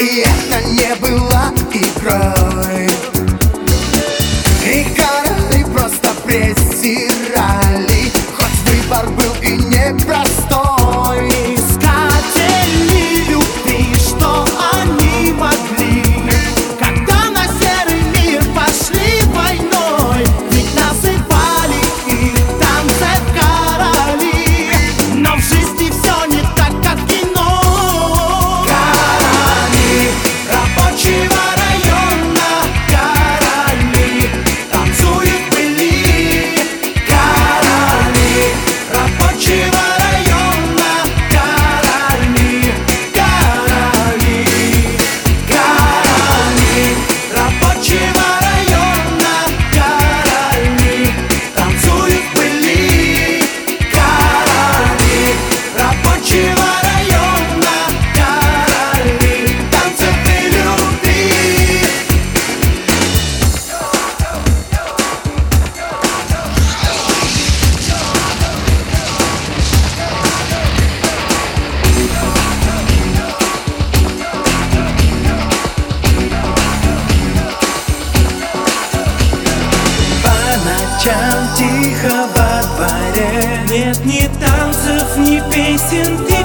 И это не было игрой. И короли просто презирали, хоть выбор был и непростой. Искатели любви, что они могли, когда на серый мир пошли войной. Ведь называли их в танце короли, но в жизни все не так, как в кино. Короли рабочего района, короли танцуют в пыли. Короли рабочего района, короли, короли, короли рабочего района, короли танцуют в пыли. Короли рабочего района, короли танцуют в любви. По ночам тихо во дворе нет ни танцев, ни песен, ни